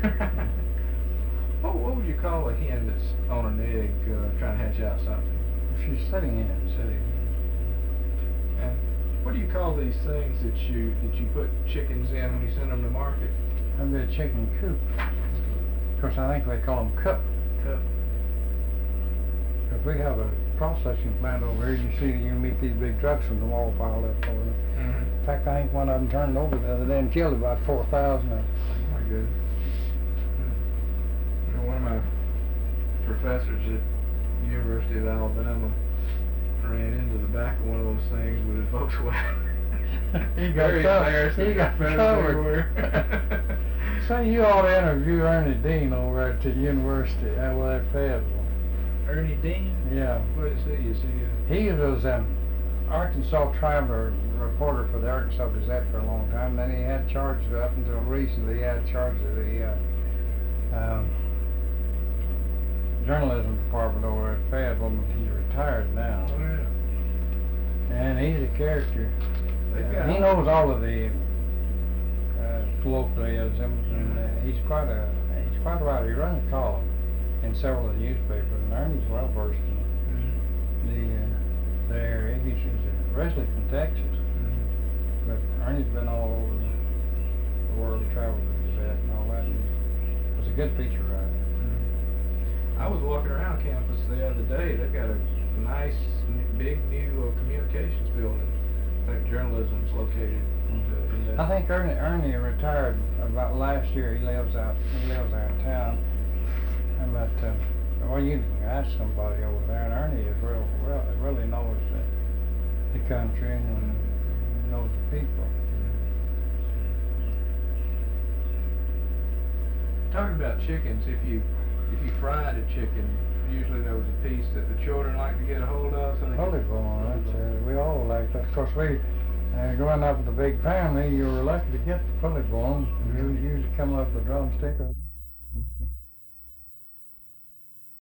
What would you call a hen that's on an egg trying to hatch out something? She's sitting in. Sitting. And what do you call these things that you put chickens in when you send them to market? That'd be a chicken coop. Of course, I think they call them cup. Cup. Because we have a processing plant over here. You see, you meet these big trucks from the wall piled up over there. Mm-hmm. In fact, I think one of them turned over the other day and killed about 4,000 of them. Oh my goodness. You know, one of my professors at the University of Alabama ran into the back of one of those things with his Volkswagen. He got Very covered. embarrassing. He got covered. Say, you ought to interview Ernie Dean over at the university, at Fayetteville. Ernie Dean? Yeah. What is he? Is he He was an Arkansas Traveler reporter for the Arkansas Gazette for a long time. Then he had charge up until recently. He had charge of the journalism department over at Fayetteville. He's retired now. Oh, yeah. And he's a character. He got knows all of the colloquialisms, and he's quite a writer. He runs a column in several of the newspapers, and Ernie's well versed in the area. He's originally from Texas, but Ernie's been all over the world, traveled with Gazette and all that. He was a good feature writer. I was walking around campus the other day. They've got a nice, big new communications building. I think journalism's located in that. I think Ernie retired about last year. He lives out there in town. But well, you can ask somebody over there, and Ernie is really knows the country and knows the people. Talking about chickens, if you fried a chicken, usually there was a piece that the children like to get a hold of. So Pulley bone, we all like that. Of course, growing up with a big family, you were lucky to get the pulley bone. You usually come up with a drumstick or